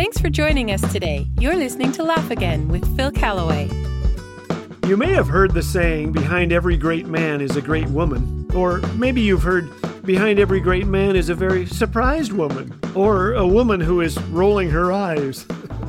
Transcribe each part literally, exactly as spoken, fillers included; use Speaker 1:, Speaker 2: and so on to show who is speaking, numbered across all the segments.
Speaker 1: Thanks for joining us today. You're listening to Laugh Again with Phil Callaway.
Speaker 2: You may have heard the saying, behind every great man is a great woman. Or maybe you've heard, behind every great man is a very surprised woman. Or a woman who is rolling her eyes.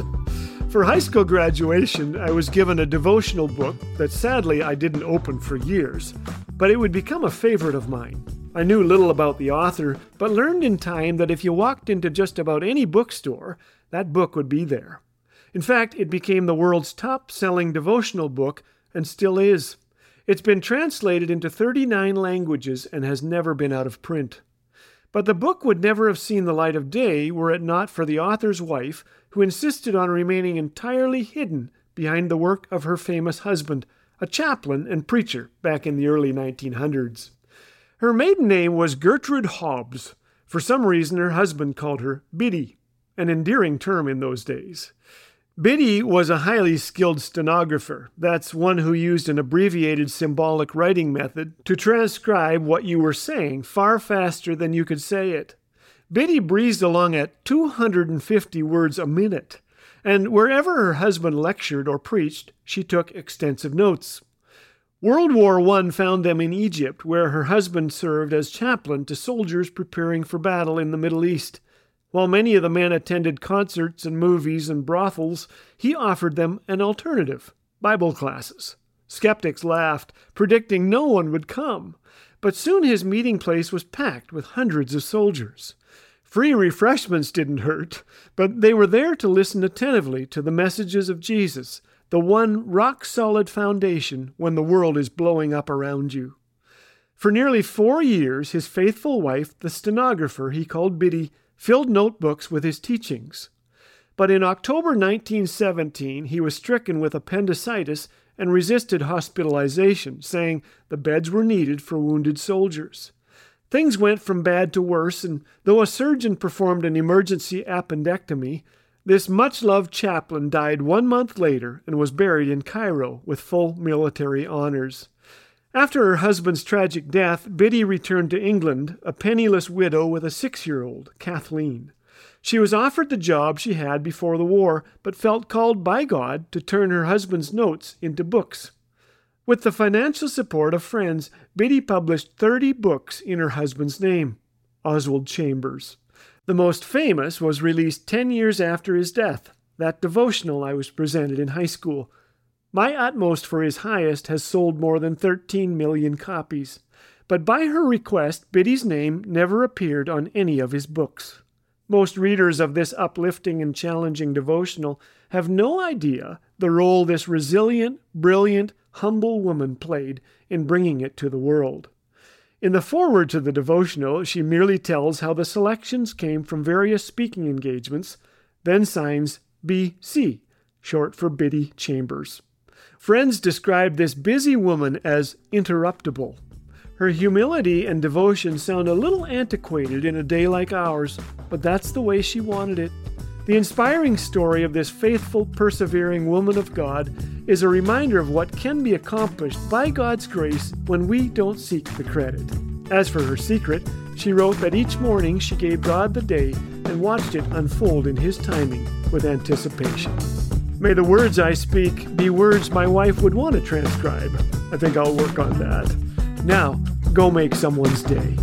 Speaker 2: For high school graduation, I was given a devotional book that sadly I didn't open for years, but it would become a favorite of mine. I knew little about the author, but learned in time that if you walked into just about any bookstore, that book would be there. In fact, it became the world's top-selling devotional book and still is. It's been translated into thirty-nine languages and has never been out of print. But the book would never have seen the light of day were it not for the author's wife, who insisted on remaining entirely hidden behind the work of her famous husband, a chaplain and preacher back in the early nineteen hundreds. Her maiden name was Gertrude Hobbs. For some reason, her husband called her Biddy, an endearing term in those days. Biddy was a highly skilled stenographer. That's one who used an abbreviated symbolic writing method to transcribe what you were saying far faster than you could say it. Biddy breezed along at two hundred fifty words a minute, and wherever her husband lectured or preached, she took extensive notes. World War One found them in Egypt, where her husband served as chaplain to soldiers preparing for battle in the Middle East. While many of the men attended concerts and movies and brothels, he offered them an alternative, Bible classes. Skeptics laughed, predicting no one would come. But soon his meeting place was packed with hundreds of soldiers. Free refreshments didn't hurt, but they were there to listen attentively to the messages of Jesus, the one rock-solid foundation when the world is blowing up around you. For nearly four years, his faithful wife, the stenographer he called Biddy, filled notebooks with his teachings. But in October nineteen seventeen, he was stricken with appendicitis and resisted hospitalization, saying the beds were needed for wounded soldiers. Things went from bad to worse, and though a surgeon performed an emergency appendectomy, this much-loved chaplain died one month later and was buried in Cairo with full military honors. After her husband's tragic death, Biddy returned to England, a penniless widow with a six-year-old, Kathleen. She was offered the job she had before the war, but felt called by God to turn her husband's notes into books. With the financial support of friends, Biddy published thirty books in her husband's name, Oswald Chambers. The most famous was released ten years after his death, that devotional I was presented in high school. My Utmost for His Highest has sold more than thirteen million copies, but by her request, Biddy's name never appeared on any of his books. Most readers of this uplifting and challenging devotional have no idea the role this resilient, brilliant, humble woman played in bringing it to the world. In the foreword to the devotional, she merely tells how the selections came from various speaking engagements, then signs B C, short for Biddy Chambers. Friends describe this busy woman as interruptible. Her humility and devotion sound a little antiquated in a day like ours, but that's the way she wanted it. The inspiring story of this faithful, persevering woman of God is a reminder of what can be accomplished by God's grace when we don't seek the credit. As for her secret, she wrote that each morning she gave God the day and watched it unfold in His timing with anticipation. May the words I speak be words my wife would want to transcribe. I think I'll work on that. Now, go make someone's day.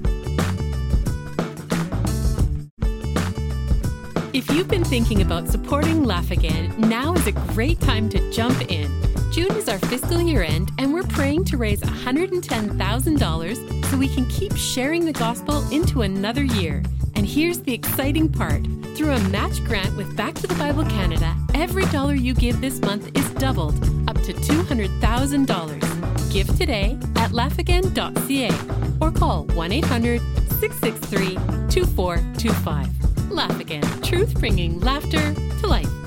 Speaker 1: If you've been thinking about supporting Laugh Again, now is a great time to jump in. June is our fiscal year end, and we're praying to raise one hundred ten thousand dollars so we can keep sharing the gospel into another year. And here's the exciting part. Through a match grant with Back to the Bible Canada, every dollar you give this month is doubled, up to two hundred thousand dollars. Give today at laugh again dot c a or call one eight hundred, six six three, two four two five. Laugh Again, truth bringing laughter to life.